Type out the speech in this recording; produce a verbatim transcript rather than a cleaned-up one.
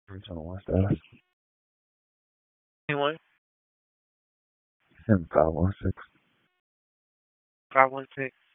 three twenty-one status. Anyone? Sim five one six. five one six.